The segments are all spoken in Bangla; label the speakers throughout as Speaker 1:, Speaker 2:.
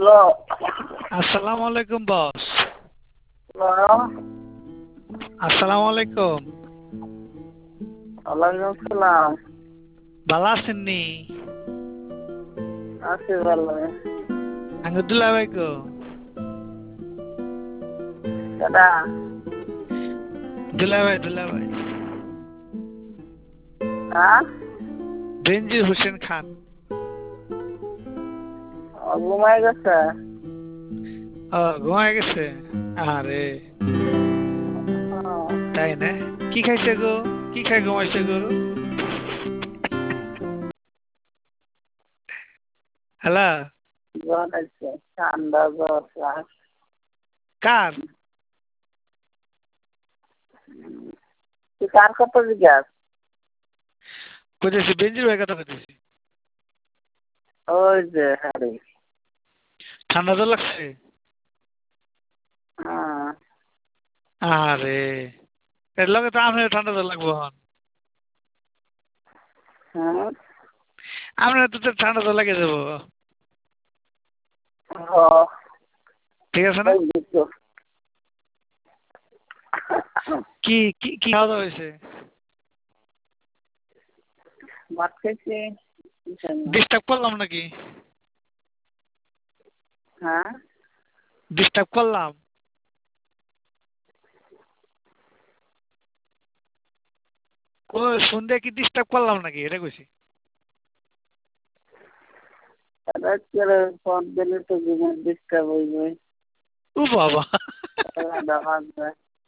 Speaker 1: হ্যালো।
Speaker 2: আসসালামু আলাইকুম বস।
Speaker 1: হ্যালো।
Speaker 2: আসসালামু আলাইকুম।
Speaker 1: ওয়ালাইকুম আসসালাম।
Speaker 2: ভালো আছেন নি?
Speaker 1: আছি ভালো।
Speaker 2: আঙ্গ দুলাভাই গো।
Speaker 1: কেডা?
Speaker 2: দুলাভাই
Speaker 1: হ্যাঁ?
Speaker 2: বেনজির হোসেন খান।
Speaker 1: ঘুমাই গেছে?
Speaker 2: ঘুমায় গেছে? আরে
Speaker 1: হ্যাঁ,
Speaker 2: তাই না? কি খাইছে গো? কি খাই ঘুমাইছে গো? হ্যালো।
Speaker 1: জ্বর আছে। ঠান্ডা জ্বর শ্বাস।
Speaker 2: কার?
Speaker 1: তুই কার কথা জিজ্ঞাস?
Speaker 2: কইতেছি বেনজির ভাই কথা কইতেছি।
Speaker 1: ওই যে হারি।
Speaker 2: ঠান্ডা তো লাগছে?
Speaker 1: হ্যাঁ।
Speaker 2: আরে এর লগে তো আপনার ঠান্ডা তো লাগবো হন।
Speaker 1: হ্যাঁ?
Speaker 2: আপনার তো ঠান্ডা তো লাগে যাবো।
Speaker 1: ও,
Speaker 2: ঠিক আছে না?
Speaker 1: ওই দিতো।
Speaker 2: কি কি কি খাওয়া দাওয়া হয়েছে?
Speaker 1: ভাত খাইছি।
Speaker 2: ডিস্টার্ব করলাম নাকি?
Speaker 1: হ্যাঁ?
Speaker 2: ডিস্টার্ব করলাম? ও সন্ধ্যা কি ডিস্টার্ব করলাম নাকি এটা কইছি।
Speaker 1: রাত্রে ফোন দিলে তো ঘুমের ডিস্টার্ব হইবে।
Speaker 2: ও বাবা
Speaker 1: বাজবে।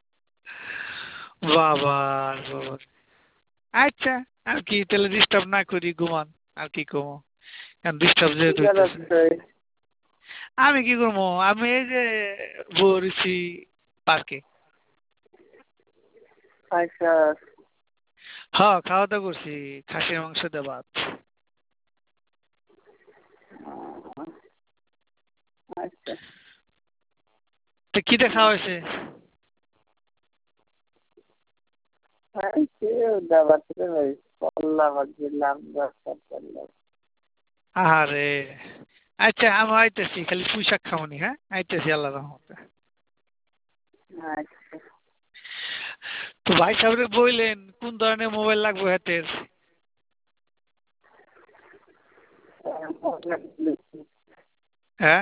Speaker 2: বাবা বাবা। আচ্ছা আর কি তাহলে ডিস্টার্ব না করি ঘুমান। আর কি কমো কারণ ডিস্টার্ব
Speaker 1: কি
Speaker 2: যেহেতু হইতেছে।
Speaker 1: করাচ্ছে?
Speaker 2: আমি কি করবো? আমি এই যে বলছি পার্কে।
Speaker 1: আচ্ছা।
Speaker 2: হ্যাঁ খাওয়া দাওয়া করছি। খাসির মাংস দিয়ে ভাত।
Speaker 1: আচ্ছা।
Speaker 2: তো কি দিয়ে খাওয়া হয়েছে? আরে আচ্ছা আমি আইতেছি খালি পুঁই শাক খামনি। হ্যাঁ আইতেছি আল্লাহ রহমতে। তো ভাই সাহেব বললেন কোন ধরনের মোবাইল লাগবে হাতের? হ্যাঁ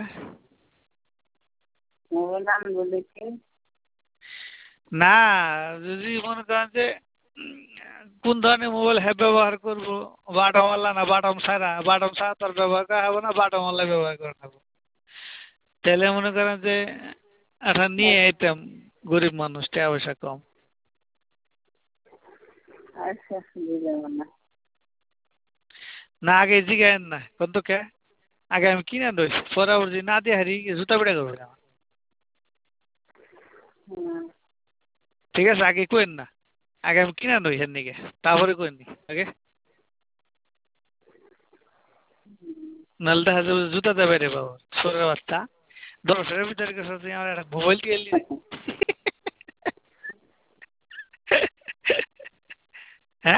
Speaker 2: না যদি মনে করেন যে কোন ধরনের মোবাইল হ্যাঁ ব্যবহার করবো, বাটম ওয়ালা না বাটম ছাড়া? বাটম ছাড়া তো আর ব্যবহার করা হবে না, বাটম ওয়ালা ব্যবহার করে নেবো। তাহলে মনে করেন যে একটা নিয়ে আইতাম, গরিব মানুষ টাকা পয়সা কম। না আগে জিগায়েন না কত কে, আগে আমি কিনে দই পরে আবার যদি না দিয়ে হারি জুতা পিটা করবে না। ঠিক আছে আগে কোয়েন না, আগে আমি কিনে দই হেন নিকে তারপরে কোয়েন নি আগে। নাহলে দেখা যাবে জুতা দেবে রে বাবা সোরের বাচ্চা। 10 টাকার ভিতরে গেছে তুই আমার একটা মোবাইল দিয়ে এলি রে। হ্যাঁ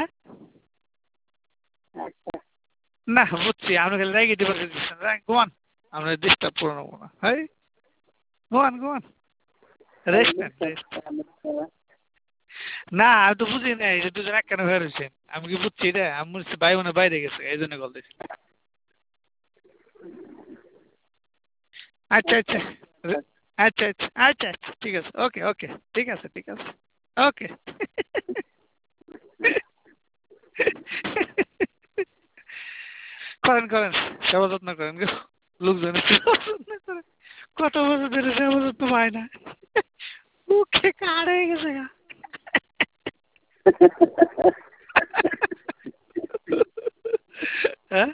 Speaker 2: না বুঝছি আপনি খালি রেগে দিবার দিচ্ছেন। ঘুমান, আমরা ডিস্টার্ব করে নেবো না। হ্যাঁ ঘুমান ঘুমান, রেস্ট নেন রেস্ট। না আমি তো বুঝি না এই যে দুজন এক কেন হয়ে রয়েছেন, আমি কি বুঝছি রে? আমি বুঝছি ভাই মনে বাইরে গেছে এই জন্য কল দিয়েছি। আচ্ছা আচ্ছা আচ্ছা আচ্ছা আচ্ছা আচ্ছা ঠিক আছে ওকে ওকে ঠিক আছে ঠিক আছে ওকে। করেন করেন সেবা যত্ন করেন গো, লোকজনের সেবা যত্ন করেন। কত বছর ধরে সেবা যত্ন পায় না, মুখে কার হয়ে গেছে গা। হ্যাঁ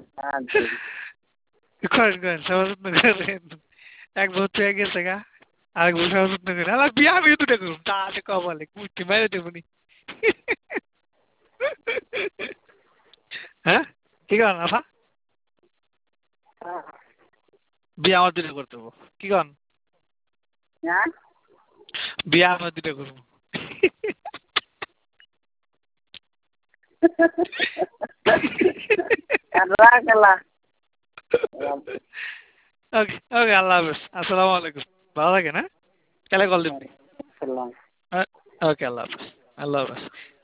Speaker 2: করেন করেন সেবা যত্ন করেন। এক বছর হয়ে গেছে গা, আরেক বছর সেবা যত্ন করেন। আমার বিয়া আমি দুটা করুন তা আছে কপালে কুচি মেরে দেবনি। হ্যাঁ কি করেন আফা? বিয়ে আমার দুটো করতে হবো কি কন? বিয়ে আমার দুটো করবো। ওকে ওকে, আল্লাহ হাফেজ, আসসালামু আলাইকুম, ভালো থাকেন, হ্যাঁ, কালে কল দিবনি।
Speaker 1: সালাম।
Speaker 2: ওকে, আল্লাহ হাফেজ, আল্লাহ হাফেজ।